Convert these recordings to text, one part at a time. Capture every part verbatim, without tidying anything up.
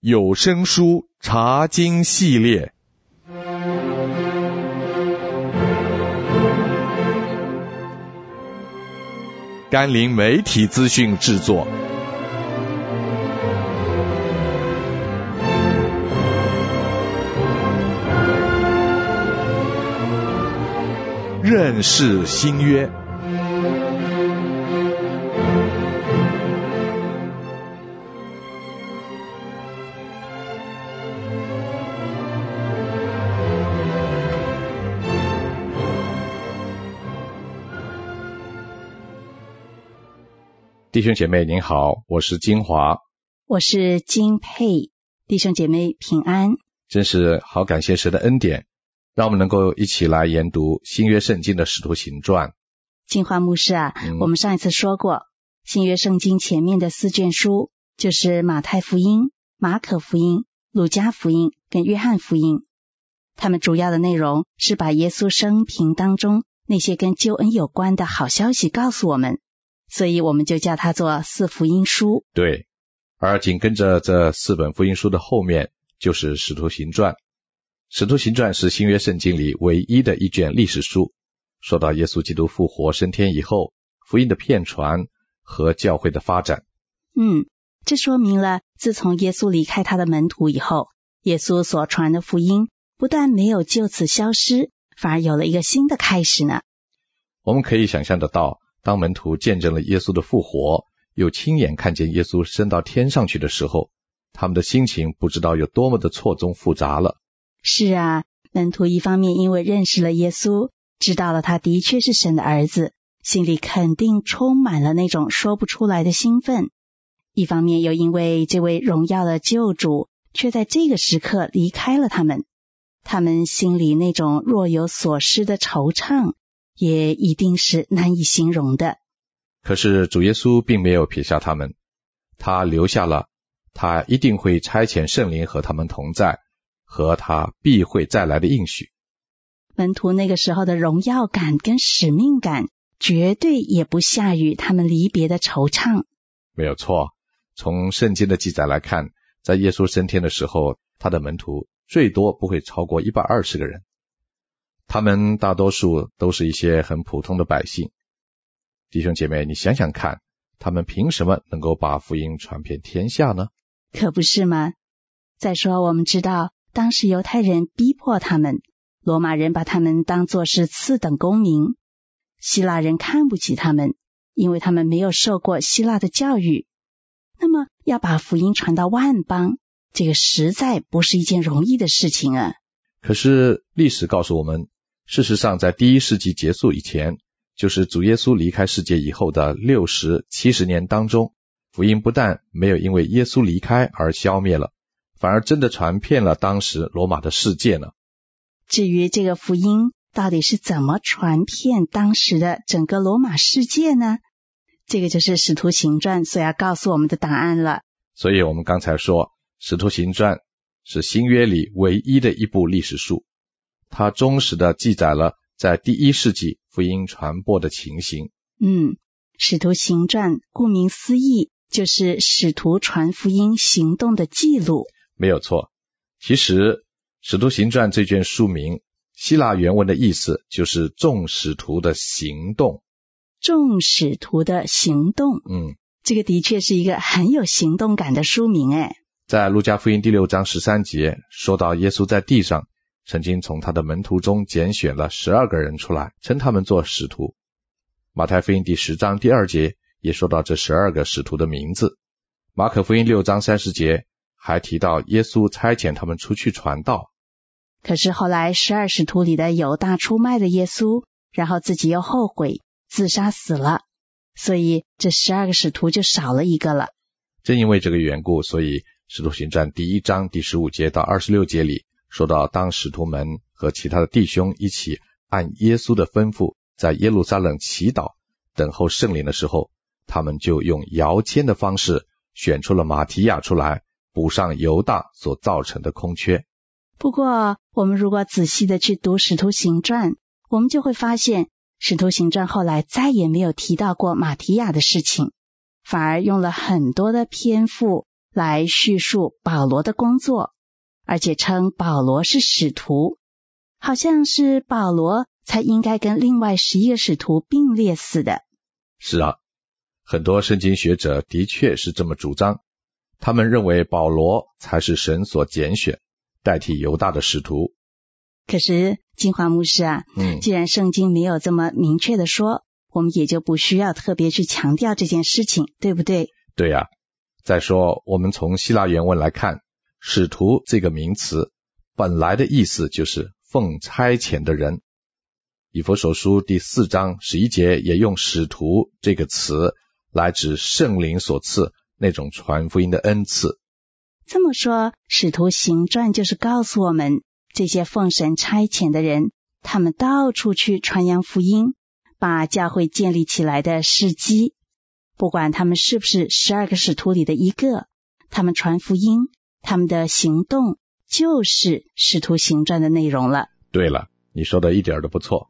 有声书查经系列，甘霖媒体资讯制作。认识新约。弟兄姐妹您好，我是金华， 我是金佩，弟兄姐妹平安。 真是好感谢神的恩典，让我们能够一起来研读新约圣经的使徒行传。 金华牧师啊、嗯、我们上一次说过，新约圣经前面的四卷书就是马太福音、马可福音、路加福音跟约翰福音，他们主要的内容是把耶稣生平当中那些跟救恩有关的好消息告诉我们，所以我们就叫它做四福音书。 对，而紧跟着这四本福音书的后面就是使徒行传。使徒行传是新约圣经里唯一的一卷历史书，说到耶稣基督复活升天以后，福音的遍传和教会的发展。 嗯，这说明了自从耶稣离开他的门徒以后，耶稣所传的福音不但没有就此消失，反而有了一个新的开始呢。 我们可以想象得到，当门徒见证了耶稣的复活，又亲眼看见耶稣升到天上去的时候，他们的心情不知道有多么的错综复杂了。 是啊，门徒一方面因为认识了耶稣，知道了他的确是神的儿子，心里肯定充满了那种说不出来的兴奋；一方面又因为这位荣耀的救主却在这个时刻离开了他们，他们心里那种若有所失的惆怅也一定是难以形容的。 可是主耶稣并没有撇下他们，他留下了他一定会差遣圣灵和他们同在，和他必会再来的应许。 门徒那个时候的荣耀感跟使命感绝对也不下于他们离别的惆怅。 没有错，从圣经的记载来看，在耶稣升天的时候，他的门徒最多不会超过一百二十个人，他们大多数都是一些很普通的百姓。弟兄姐妹，你想想看，他们凭什么能够把福音传遍天下呢？ 可不是吗？再说我们知道当时犹太人逼迫他们，罗马人把他们当作是次等公民，希腊人看不起他们，因为他们没有受过希腊的教育。那么要把福音传到万邦，这个实在不是一件容易的事情啊。 可是历史告诉我们，事实上在第一世纪结束以前，就是主耶稣离开世界以后的六十、七十年当中，福音不但没有因为耶稣离开而消灭了，反而真的传遍了当时罗马的世界呢。 至于这个福音到底是怎么传遍当时的整个罗马世界呢？这个就是使徒行传所要告诉我们的答案了。 所以我们刚才说，使徒行传是新约里唯一的一部历史书，它忠实地记载了在第一世纪福音传播的情形。 嗯，使徒行传顾名思义就是使徒传福音行动的记录。 没有错，其实使徒行传这卷书名希腊原文的意思就是众使徒的行动。 众使徒的行动， 嗯， 这个的确是一个很有行动感的书名诶。 在路加福音第六章十三节说到耶稣在地上曾经从他的门徒中拣选了十二个人出来，称他们做使徒。马太福音第十章第二节也说到这十二个使徒的名字。马可福音六章三十节还提到耶稣差遣他们出去传道。 可是后来十二使徒里的犹大出卖了耶稣，然后自己又后悔自杀死了，所以这十二个使徒就少了一个了。 正因为这个缘故，所以使徒行传第一章第十五节到二十六节里说到，当使徒们和其他的弟兄一起按耶稣的吩咐在耶路撒冷祈祷等候圣灵的时候，他们就用摇签的方式选出了马提亚出来，补上犹大所造成的空缺。 不过我们如果仔细的去读使徒行传，我们就会发现使徒行传后来再也没有提到过马提亚的事情，反而用了很多的篇幅来叙述保罗的工作，而且称保罗是使徒，好像是保罗才应该跟另外十一个使徒并列似的。 是啊，很多圣经学者的确是这么主张，他们认为保罗才是神所拣选，代替犹大的使徒。 可是金华牧师啊， 嗯， 既然圣经没有这么明确的说，我们也就不需要特别去强调这件事情，对不对？ 对呀、啊。再说，我们从希腊原文来看，使徒这个名词本来的意思就是奉差遣的人。以弗所书第四章十一节也用使徒这个词来指圣灵所赐那种传福音的恩赐。 这么说，使徒行传就是告诉我们，这些奉神差遣的人，他们到处去传扬福音，把教会建立起来的事迹。不管他们是不是十二个使徒里的一个，他们传福音，他们的行动就是使徒行传的内容了。 对了，你说的一点都不错。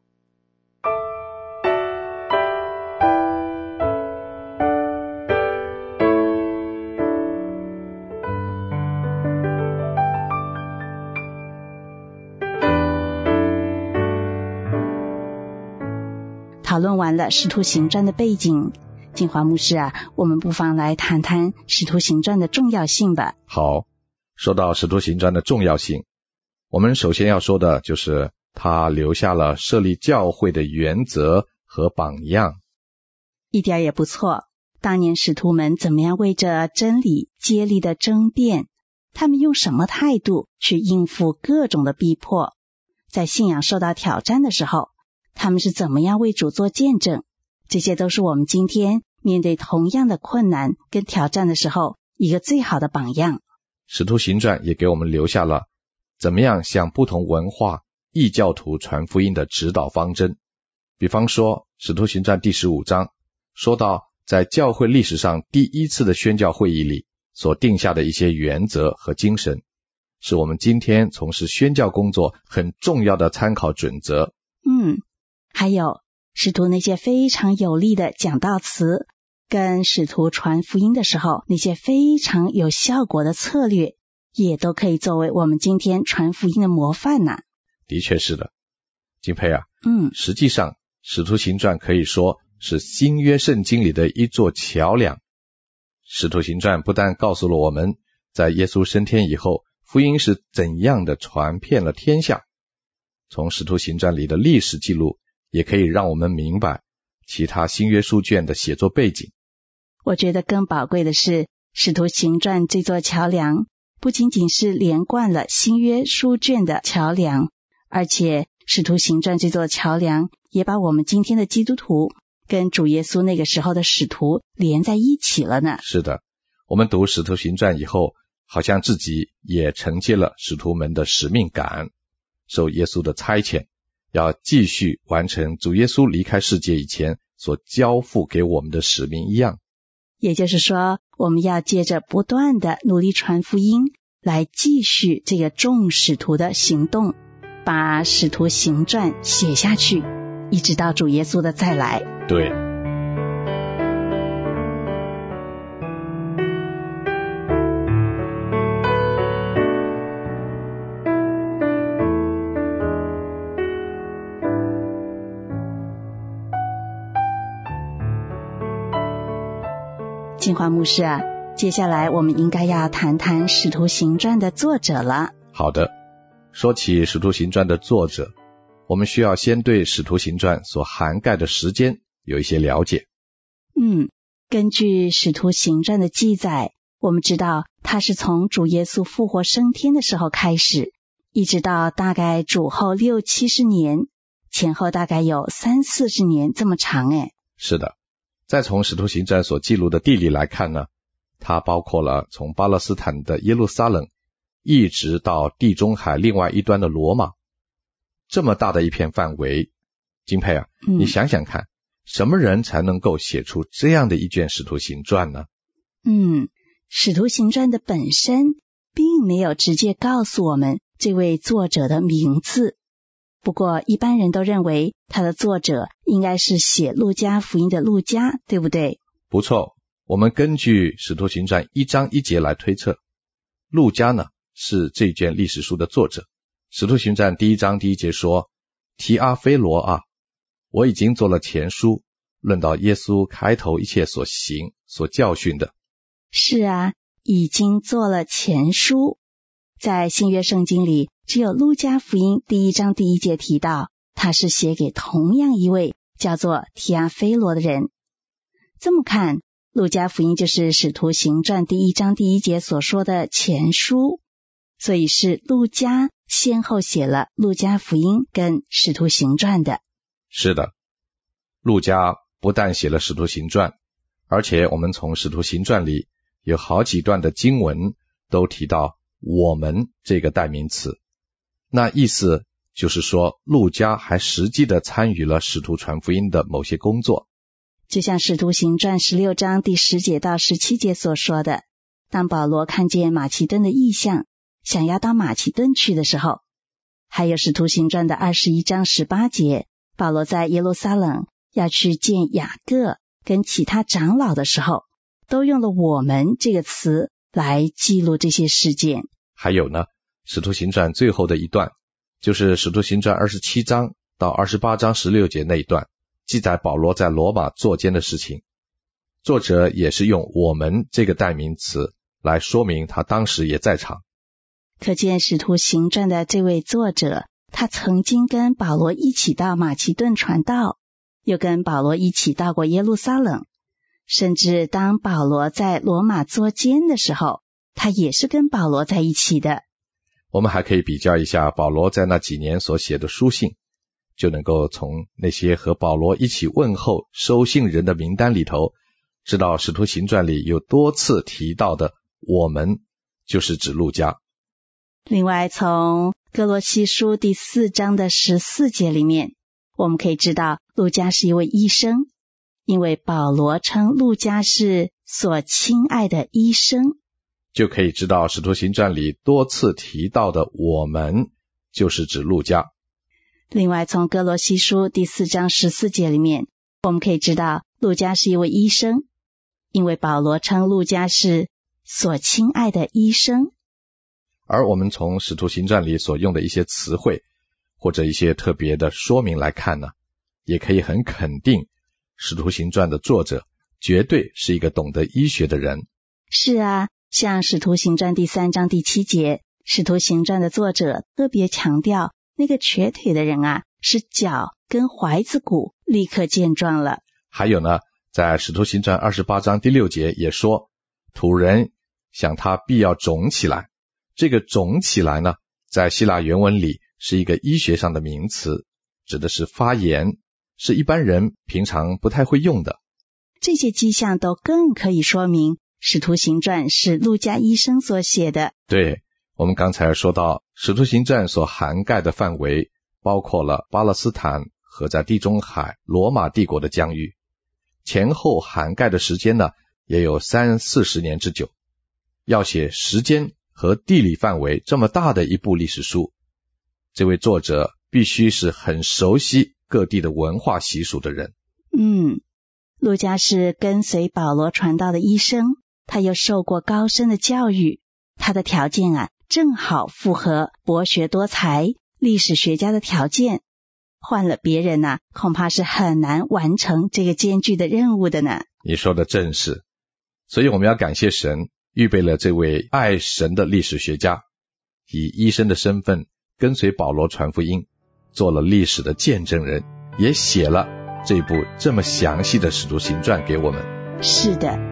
讨论完了使徒行传的背景，金华牧师啊，我们不妨来谈谈使徒行传的重要性吧。 好，说到使徒行传的重要性，我们首先要说的就是他留下了设立教会的原则和榜样。 一点也不错，当年使徒们怎么样为着真理接力的争辩，他们用什么态度去应付各种的逼迫，在信仰受到挑战的时候，他们是怎么样为主做见证，这些都是我们今天面对同样的困难跟挑战的时候一个最好的榜样。 使徒行传也给我们留下了怎么样向不同文化异教徒传福音的指导方针。比方说使徒行传第十五章说到在教会历史上第一次的宣教会议里所定下的一些原则和精神，是我们今天从事宣教工作很重要的参考准则。 嗯，还有使徒那些非常有力的讲道词，跟使徒传福音的时候那些非常有效果的策略，也都可以作为我们今天传福音的模范呢。 的确是的，金佩啊， 嗯， 实际上使徒行传可以说是新约圣经里的一座桥梁。使徒行传不但告诉了我们在耶稣升天以后福音是怎样的传遍了天下，从使徒行传里的历史记录也可以让我们明白其他新约书卷的写作背景。 我觉得更宝贵的是，使徒行传这座桥梁不仅仅是连贯了新约书卷的桥梁，而且使徒行传这座桥梁也把我们今天的基督徒跟主耶稣那个时候的使徒连在一起了呢。 是的，我们读使徒行传以后，好像自己也承接了使徒们的使命感，受耶稣的差遣，要继续完成主耶稣离开世界以前所交付给我们的使命一样。 也就是说，我们要借着不断的努力传福音，来继续这个众使徒的行动，把使徒行传写下去，一直到主耶稣的再来。 对。 金华牧师啊，接下来我们应该要谈谈使徒行传的作者了。 好的，说起使徒行传的作者，我们需要先对使徒行传所涵盖的时间有一些了解。 嗯，根据使徒行传的记载，我们知道它是从主耶稣复活升天的时候开始，一直到大概主后六七十年，前后大概有三四十年这么长诶。 是的，再从使徒行传所记录的地理来看呢，它包括了从巴勒斯坦的耶路撒冷一直到地中海另外一端的罗马，这么大的一片范围。金佩啊、嗯、你想想看，什么人才能够写出这样的一卷使徒行传呢？ 嗯，使徒行传的本身并没有直接告诉我们这位作者的名字，不过一般人都认为他的作者应该是写路加福音的路加，对不对？ 不错， 我们根据使徒行传一章一节来推测，路加呢是这卷历史书的作者。使徒行传第一章第一节说，提阿非罗啊，我已经做了前书，论到耶稣开头一切所行所教训的。 是啊，已经做了前书。在新约圣经里，只有路加福音第一章第一节提到，他是写给同样一位叫做提阿非罗的人。这么看，路加福音就是使徒行传第一章第一节所说的前书，所以是路加先后写了路加福音跟使徒行传的。 是的，路加不但写了使徒行传，而且我们从使徒行传里有好几段的经文都提到我们这个代名词，那意思就是说路加还实际的参与了使徒传福音的某些工作。 就像使徒行传十六章第十节到十七节所说的，当保罗看见马其顿的异象，想要到马其顿去的时候，还有使徒行传的二十一章十八节，保罗在耶路撒冷要去见雅各跟其他长老的时候，都用了我们这个词来记录这些事件。 还有呢，使徒行传最后的一段，就是使徒行传二十七章到二十八章十六节那一段，记载保罗在罗马坐监的事情。作者也是用我们这个代名词来说明他当时也在场。 可见使徒行传的这位作者，他曾经跟保罗一起到马其顿传道，又跟保罗一起到过耶路撒冷，甚至当保罗在罗马坐监的时候，他也是跟保罗在一起的。 我们还可以比较一下保罗在那几年所写的书信，就能够从那些和保罗一起问候收信人的名单里头，知道使徒行传里有多次提到的我们，就是指路加。 另外，从哥罗西书第四章的十四节里面，我们可以知道路加是一位医生，因为保罗称路加是所亲爱的医生， 就可以知道使徒行传里多次提到的我们，就是指路加。 另外，从哥罗西书第四章十四节里面，我们可以知道路加是一位医生，因为保罗称路加是所亲爱的医生。 而我们从使徒行传里所用的一些词汇或者一些特别的说明来看呢，也可以很肯定使徒行传的作者绝对是一个懂得医学的人。 是啊，像使徒行传第三章第七节，使徒行传的作者特别强调那个瘸腿的人啊，是脚跟踝子骨立刻健壮了。 还有呢，在使徒行传二十八章第六节也说，土人想他必要肿起来。这个肿起来呢，在希腊原文里是一个医学上的名词，指的是发炎，是一般人平常不太会用的。 这些迹象都更可以说明使徒行传是路加医生所写的。 对，我们刚才说到使徒行传所涵盖的范围包括了巴勒斯坦和在地中海罗马帝国的疆域，前后涵盖的时间呢也有三四十年之久。要写时间和地理范围这么大的一部历史书，这位作者必须是很熟悉各地的文化习俗的人。 嗯，路加是跟随保罗传道的医生，他又受过高深的教育，他的条件啊正好符合博学多才历史学家的条件，换了别人啊恐怕是很难完成这个艰巨的任务的呢。 你说的正是，所以我们要感谢神预备了这位爱神的历史学家，以医生的身份跟随保罗传福音，做了历史的见证人，也写了这部这么详细的使徒行传给我们。 是的。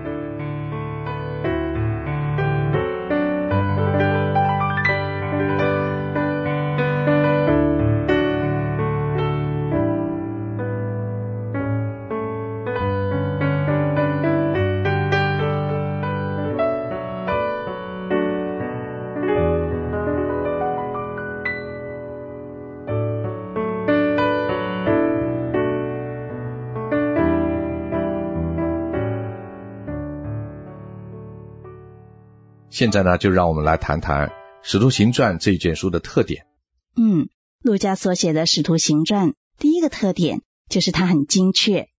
现在呢，就让我们来谈谈《使徒行传》这一卷书的特点。 嗯，路加所写的《使徒行传》第一个特点就是它很精确，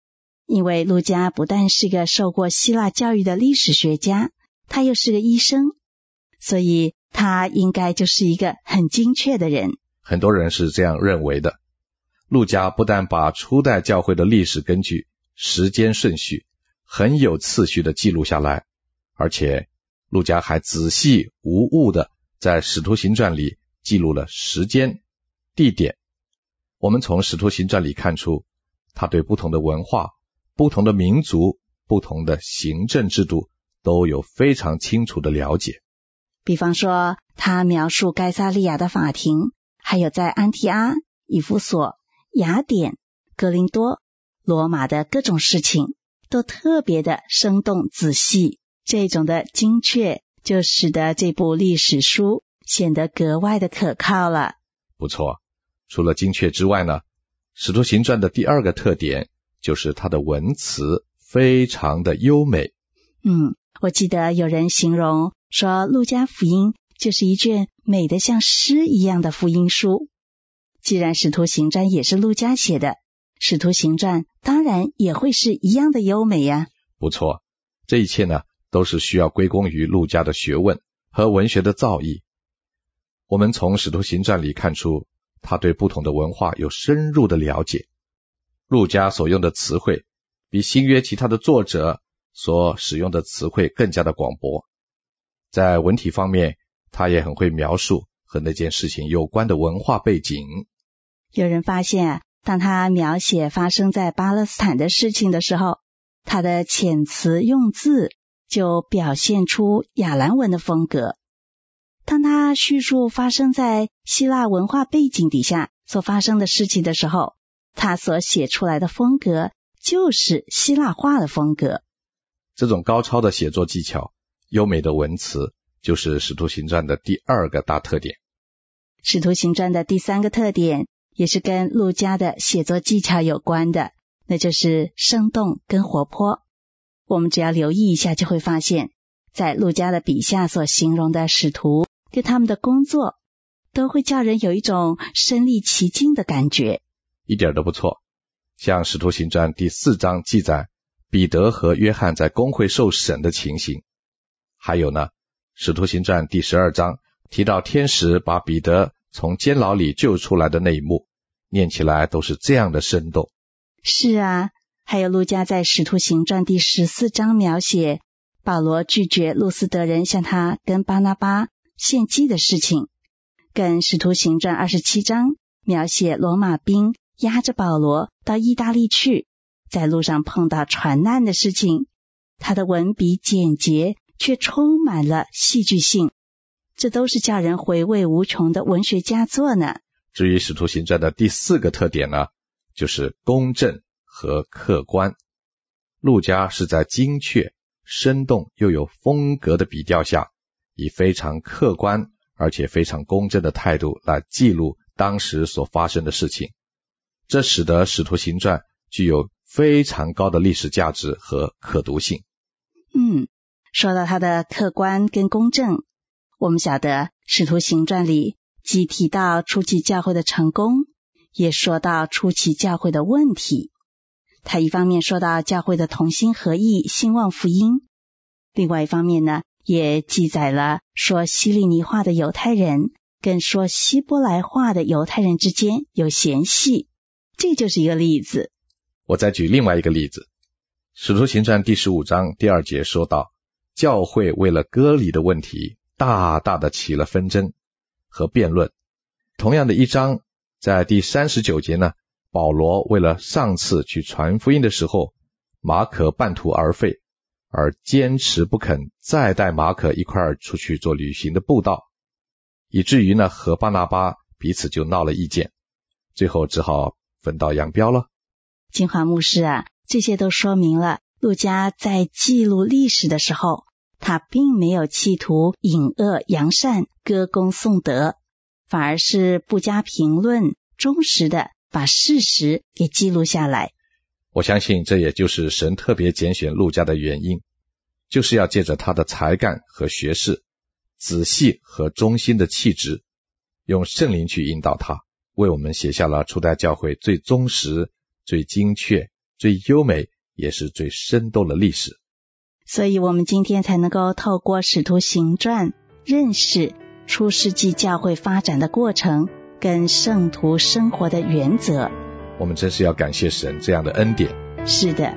因为路加不但是个受过希腊教育的历史学家，他又是个医生，所以他应该就是一个很精确的人。 很多人是这样认为的。路加不但把初代教会的历史根据时间顺序很有次序地记录下来，而且路加还仔细无误地在使徒行传里记录了时间、地点。我们从使徒行传里看出，他对不同的文化、不同的民族、不同的行政制度都有非常清楚的了解。 比方说，他描述该撒利亚的法庭，还有在安提阿、以弗所、雅典、哥林多、罗马的各种事情，都特别的生动仔细。这种的精确就使得这部历史书显得格外的可靠了。 不错，除了精确之外呢，使徒行传的第二个特点就是它的文词非常的优美。 嗯，我记得有人形容说，路加福音就是一卷美得像诗一样的福音书。既然使徒行传也是路加写的，使徒行传当然也会是一样的优美呀。 不错，这一切呢都是需要归功于路加的学问和文学的造诣。我们从使徒行传里看出，他对不同的文化有深入的了解。路加所用的词汇比新约其他的作者所使用的词汇更加的广博。在文体方面，他也很会描述和那件事情有关的文化背景。 有人发现，当他描写发生在巴勒斯坦的事情的时候，他的遣词用字就表现出亚兰文的风格。当他叙述发生在希腊文化背景底下所发生的事情的时候，他所写出来的风格就是希腊化的风格。 这种高超的写作技巧、优美的文词，就是使徒行传的第二个大特点。 使徒行传的第三个特点也是跟路加的写作技巧有关的，那就是生动跟活泼。我们只要留意一下就会发现，在路加的笔下所形容的使徒跟他们的工作，都会叫人有一种身临其境的感觉。 一点都不错。像使徒行传第四章记载彼得和约翰在公会受审的情形，还有呢，使徒行传第十二章提到天使把彼得从监牢里救出来的那一幕，念起来都是这样的生动。 是啊，还有路加在使徒行传第十四章描写保罗拒绝路斯德人向他跟巴拿巴献祭的事情，跟使徒行传二十七章描写罗马兵押着保罗到意大利去，在路上碰到船难的事情，他的文笔简洁却充满了戏剧性，这都是叫人回味无穷的文学佳作呢。 至于使徒行传的第四个特点呢，就是公正和客观。路加是在精确、生动又有风格的笔调下，以非常客观而且非常公正的态度来记录当时所发生的事情，这使得使徒行传具有非常高的历史价值和可读性。 嗯，说到它的客观跟公正，我们晓得使徒行传里既提到初期教会的成功，也说到初期教会的问题。他一方面说到教会的同心合意兴旺福音，另外一方面呢，也记载了说希利尼话的犹太人跟说希伯来话的犹太人之间有嫌隙，这就是一个例子。 我再举另外一个例子，使徒行传第十五章第二节说到，教会为了割礼的问题大大的起了纷争和辩论。同样的一章，在第三十九节呢，保罗为了上次去传福音的时候，马可半途而废，而坚持不肯再带马可一块儿出去做旅行的布道，以至于呢和巴拿巴彼此就闹了意见，最后只好分道扬镳了。 金华牧师啊，这些都说明了路加在记录历史的时候，他并没有企图隐恶扬善、歌功颂德，反而是不加评论，忠实的把事实给记录下来。 我相信这也就是神特别拣选路加的原因，就是要借着他的才干和学识，仔细和忠心的气质，用圣灵去引导他，为我们写下了初代教会最忠实、最精确、最优美， 也是最生动的历史。 所以我们今天才能够透过使徒行传认识初世纪教会发展的过程跟圣徒生活的原则。 我们真是要感谢神这样的恩典。 是的。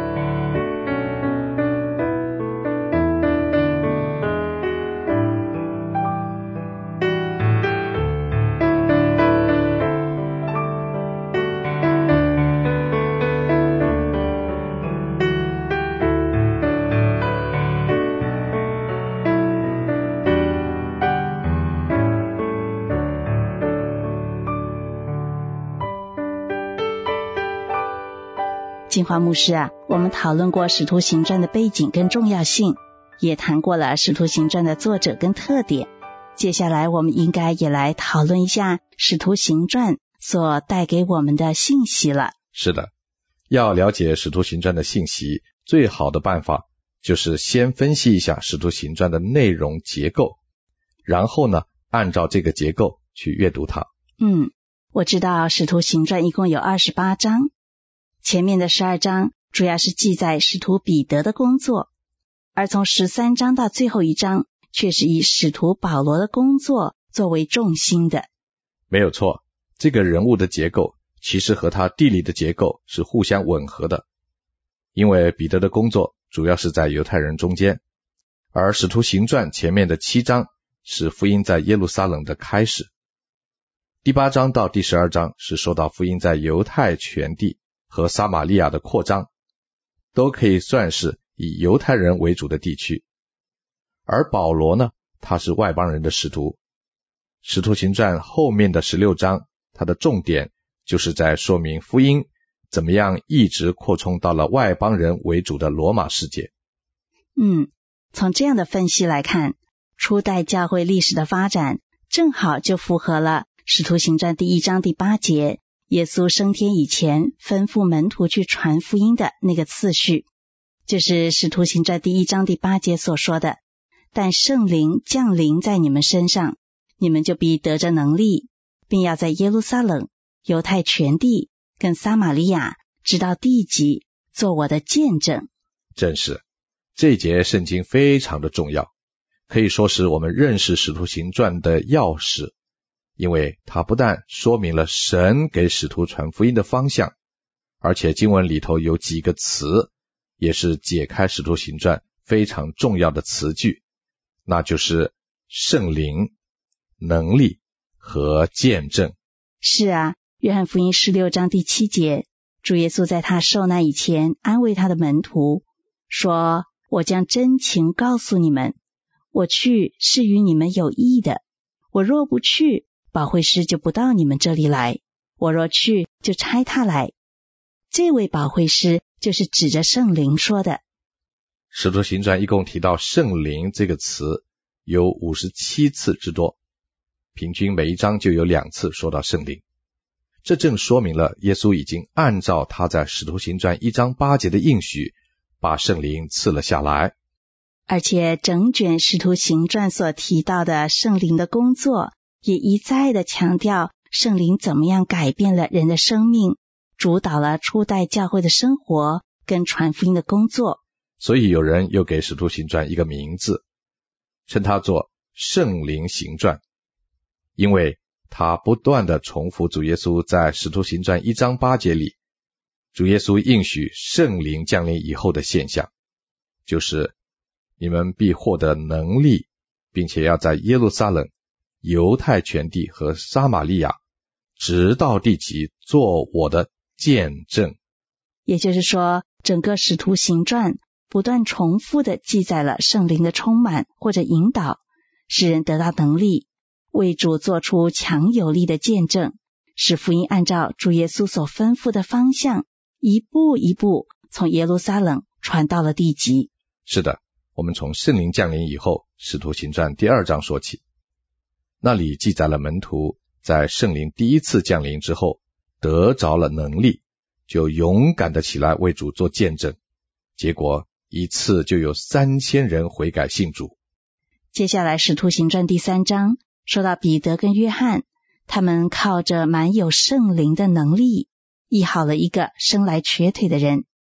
金华牧师啊，我们讨论过使徒行传的背景跟重要性，也谈过了使徒行传的作者跟特点。接下来我们应该也来讨论一下使徒行传所带给我们的信息了。 是的，要了解使徒行传的信息，最好的办法就是先分析一下使徒行传的内容结构，然后呢，按照这个结构去阅读它。 嗯，我知道使徒行传一共有二十八章，前面的十二章主要是记载使徒彼得的工作，而从十三章到最后一章却是以使徒保罗的工作作为重心的。 没有错，这个人物的结构其实和他地理的结构是互相吻合的，因为彼得的工作主要是在犹太人中间，而使徒行传前面的七章是福音在耶路撒冷的开始，第八章到第十二章是说到福音在犹太全地和撒玛利亚的扩张，都可以算是以犹太人为主的地区。而保罗呢，他是外邦人的使徒。使徒行传后面的十六章，它的重点就是在说明福音怎么样一直扩充到了外邦人为主的罗马世界。 嗯，从这样的分析来看，初代教会历史的发展正好就符合了使徒行传第一章第八节耶稣升天以前吩咐门徒去传福音的那个次序，就是使徒行传第一章第八节所说的，但圣灵降临在你们身上，你们就必得着能力，并要在耶路撒冷、犹太全地跟撒玛利亚直到地极做我的见证。 正是，这一节圣经非常的重要，可以说是我们认识使徒行传的钥匙，因为它不但说明了神给使徒传福音的方向，而且经文里头有几个词也是解开使徒行传非常重要的词句，那就是圣灵、能力和见证。 是啊，约翰福音十六章第七节，主耶稣在他受难以前安慰他的门徒说，我将真情告诉你们，我去是与你们有益的，我若不去，保惠师就不到你们这里来，我若去，就差他来。这位保惠师就是指着圣灵说的。 使徒行传一共提到圣灵这个词有五十七次之多，平均每一章就有两次说到圣灵。这正说明了耶稣已经按照他在使徒行传一章八节的应许，把圣灵赐了下来。 而且整卷使徒行传所提到的圣灵的工作，也一再的强调圣灵怎么样改变了人的生命，主导了初代教会的生活跟传福音的工作。 所以有人又给使徒行传一个名字，称它做圣灵行传，因为他不断的重复主耶稣在使徒行传一章八节里，主耶稣应许圣灵降临以后的现象，就是你们必获得能力，并且要在耶路撒冷、犹太全地和撒玛利亚直到地极做我的见证。 也就是说，整个使徒行传不断重复的记载了圣灵的充满或者引导，使人得到能力，为主做出强有力的见证，使福音按照主耶稣所吩咐的方向，一步一步从耶路撒冷传到了地极。 是的，我们从圣灵降临以后，使徒行传第二章说起，那里记载了门徒在圣灵第一次降临之后得着了能力，就勇敢的起来为主做见证，结果一次就有三千人悔改信主。 接下来使徒行传第三章说到彼得跟约翰，他们靠着满有圣灵的能力，医好了一个生来瘸腿的人。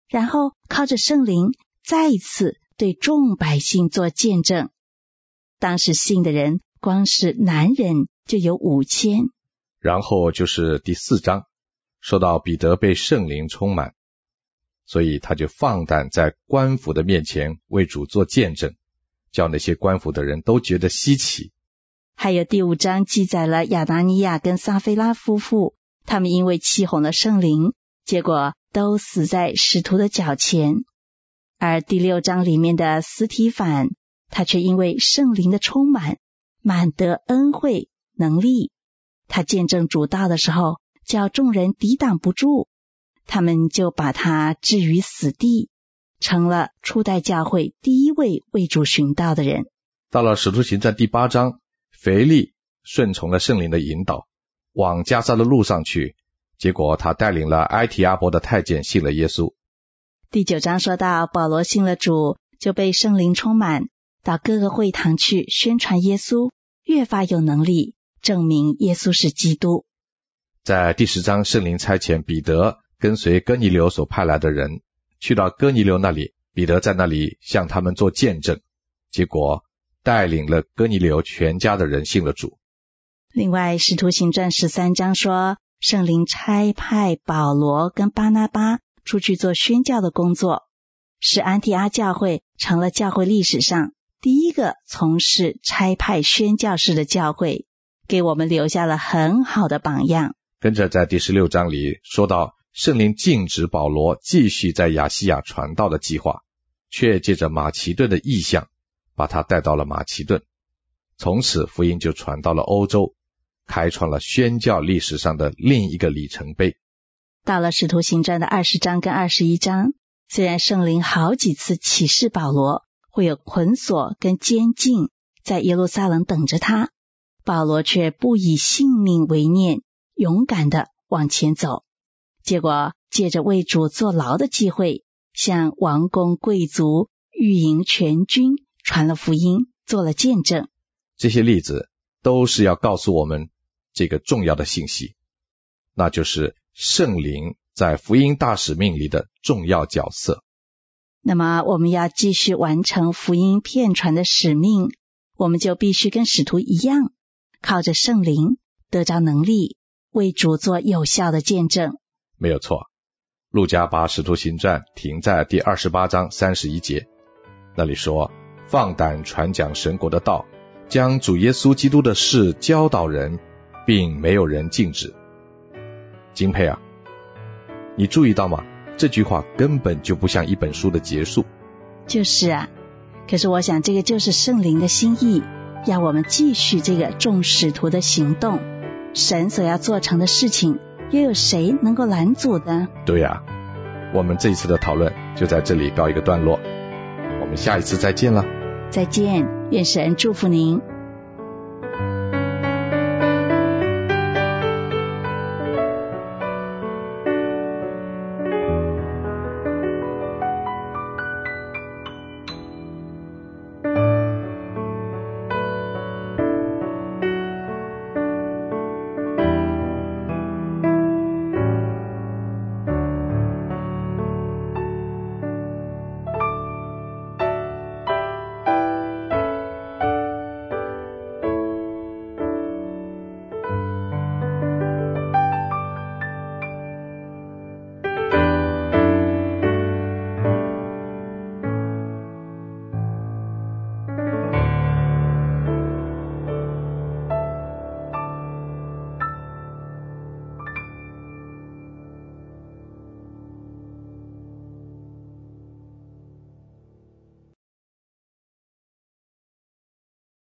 然后靠着圣灵再一次对众百姓做见证。当时信的人光是男人就有五千。 然后就是第四章，说到彼得被圣灵充满，所以他就放胆在官府的面前为主做见证，叫那些官府的人都觉得稀奇。 还有第五章记载了亚拿尼亚跟撒非拉夫妇，他们因为欺哄了圣灵，结果都死在使徒的脚前。而第六章里面的司提反，他却因为圣灵的充满，满得恩惠能力，他见证主道的时候，叫众人抵挡不住，他们就把他置于死地，成了初代教会第一位为主寻道的人。 到了使徒行传第八章，腓力顺从了圣灵的引导，往加撒的路上去，结果他带领了埃提阿伯的太监信了耶稣。 第九章说到保罗信了主，就被圣灵充满，到各个会堂去宣传耶稣，越发有能力证明耶稣是基督。 在第十章，圣灵差遣彼得跟随哥尼流所派来的人去到哥尼流那里，彼得在那里向他们做见证，结果带领了哥尼流全家的人信了主。 另外使徒行传十三章说，圣灵差派保罗跟巴拿巴出去做宣教的工作，使安提阿教会成了教会历史上第一个从事差派宣教士的教会，给我们留下了很好的榜样。 跟着在第十六章里说到，圣灵禁止保罗继续在亚细亚传道的计划，却借着马其顿的意象把他带到了马其顿，从此福音就传到了欧洲，开创了宣教历史上的另一个里程碑。 到了使徒行传的二十章跟二十一章，虽然圣灵好几次启示保罗会有捆锁跟监禁在耶路撒冷等着他，保罗却不以性命为念，勇敢地往前走。结果借着为主坐牢的机会，向王公贵族、御营全军传了福音，做了见证。 这些例子都是要告诉我们这个重要的信息，那就是圣灵在福音大使命里的重要角色。 那么我们要继续完成福音遍传的使命，我们就必须跟使徒一样，靠着圣灵得着能力，为主做有效的见证。 没有错，路加把使徒行传停在第二十八章三十一节，那里说，放胆传讲神国的道，将主耶稣基督的事教导人，并没有人禁止。金佩啊，你注意到吗？这句话根本就不像一本书的结束。 就是啊，可是我想这个就是圣灵的心意，要我们继续这个众使徒的行动。神所要做成的事情，又有谁能够拦阻呢？ 对啊，我们这一次的讨论就在这里告一个段落，我们下一次再见了。 再见，愿神祝福您。